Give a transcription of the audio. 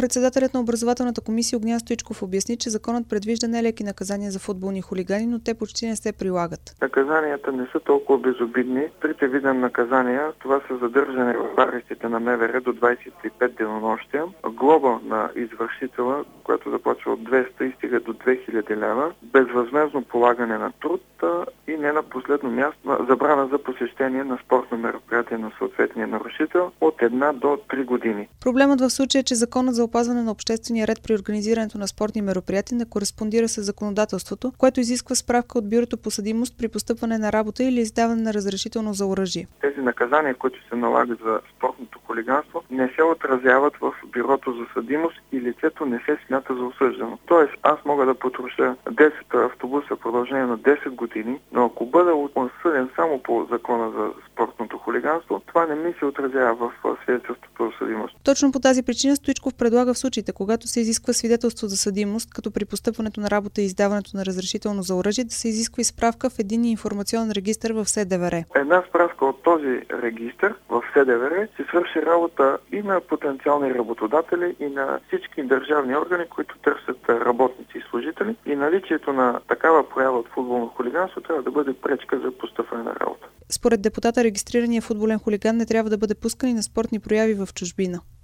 Председателят на образователната комисия Огнян Стоичков обясни, че законът предвижда нелеки наказания за футболни хулигани, но те почти не се прилагат. Наказанията не са толкова безобидни. Трите вида наказания, това са задържане в арестите на МВР до 25 денонощия, глоба на извършителя, която започва от 200 и стига до 2000 лева, безвъзмездно полагане на труд и не на последно място забрана за посещение на спортно мероприятие на съответния нарушител от 1 до 3 години. Проблемът в случая е, че законът за опазване на обществения ред при организирането на спортни мероприятия не кореспондира с законодателството, което изисква справка от бюрото по съдимост при постъпване на работа или издаване на разрешително за оръжие. Тези наказания, които се налагат за спортното хулиганство, не се отразяват в бюрото за съдимост и лицето не се смята за осъждано. Тоест, аз мога да потроша 10 автобуса в продължение на 10 години, но ако бъда осъден само по закона за спортното хулиганство, това не ми се отразява в свидетелството за съдимост. Точно по тази причина Стоичков предлага в случаите, когато се изисква свидетелство за съдимост, като при постъпването на работа и издаването на разрешително за оръжие, да се изисква и справка в единния информационен регистър в СДВР. Една справка от този регистър в СДВР се свърши работа и на потенциални работодатели, и на всички държавни органи, които търсят работници и служители, и наличието на такава проява от футболно хулиганство трябва да бъде пречка за постъпване на работа. Според депутата, регистрираният футболен хулиган не трябва да бъде пускан и на спортни прояви в чужбина.